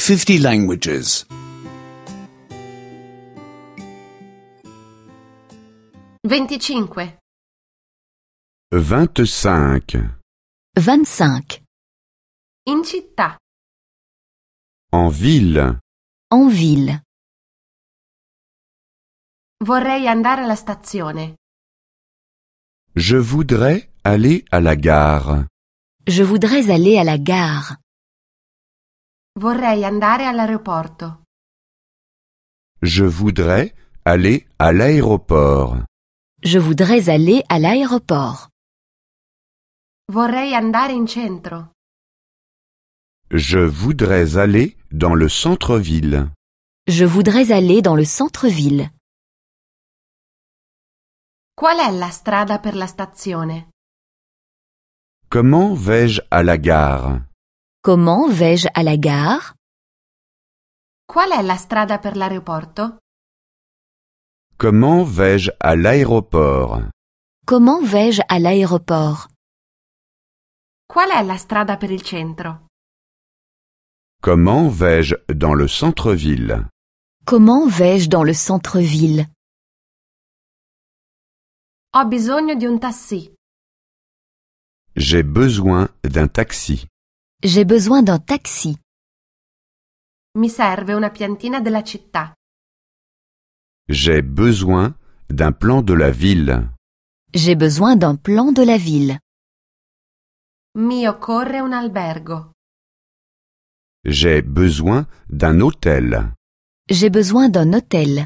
50 languages. 25. 25. 25. In città. En ville. En ville. Vorrei andare alla stazione. Je voudrais aller à la gare. Je voudrais aller à la gare. Vorrei andare all'aeroporto. Je voudrais aller à l'aéroport. Je voudrais aller à l'aéroport. Vorrei andare in centro. Je voudrais aller dans le centre-ville. Je voudrais aller dans le centre-ville. Qual è la strada per la stazione? Comment vais-je à la gare? Comment vais-je à la gare? Qual è la strada per l'aeroporto? Comment vais-je à l'aéroport? Comment vais-je à l'aéroport? Qual è la strada per il centro? Comment vais-je dans le centre-ville? Comment vais-je dans le centre-ville? Ho bisogno di un taxi. J'ai besoin d'un taxi. J'ai besoin d'un taxi. Mi serve una piantina della città. J'ai besoin d'un plan de la ville. J'ai besoin d'un plan de la ville. Mi occorre un albergo. J'ai besoin d'un hôtel. J'ai besoin d'un hôtel.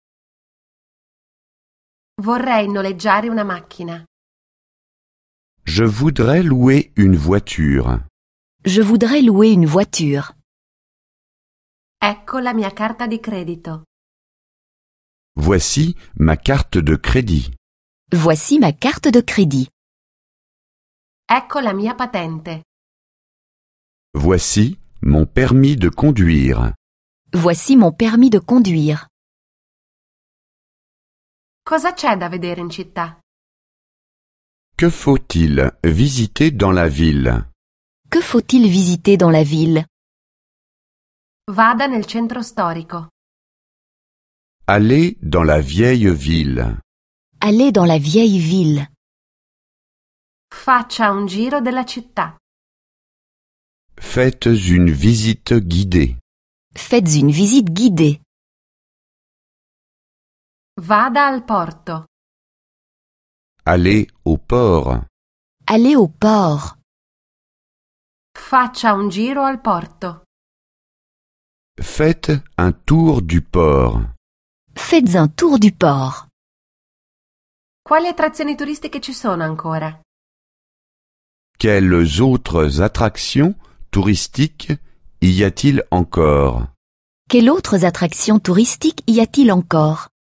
Vorrei noleggiare una macchina. Je voudrais louer une voiture. Je voudrais louer une voiture. Ecco la mia carta di credito. Voici ma carte de crédit. Voici ma carte de crédit. Ecco la mia patente. Voici mon permis de conduire. Voici mon permis de conduire. Cosa c'è da vedere in città? Que faut-il visiter dans la ville? Que faut-il visiter dans la ville? Vada nel centro storico. Allez dans la vieille ville. Allez dans la vieille ville. Faccia un giro della città. Faites une visite guidée. Faites une visite guidée. Vada al porto. Allez au port. Allez au port. Faccia un giro al porto. Faites un tour du port. Faites un tour du port. Quali attrazioni turistiche ci sono ancora? Quelles autres attractions touristiques y a-t-il encore? Quelles autres attractions touristiques y a-t-il encore?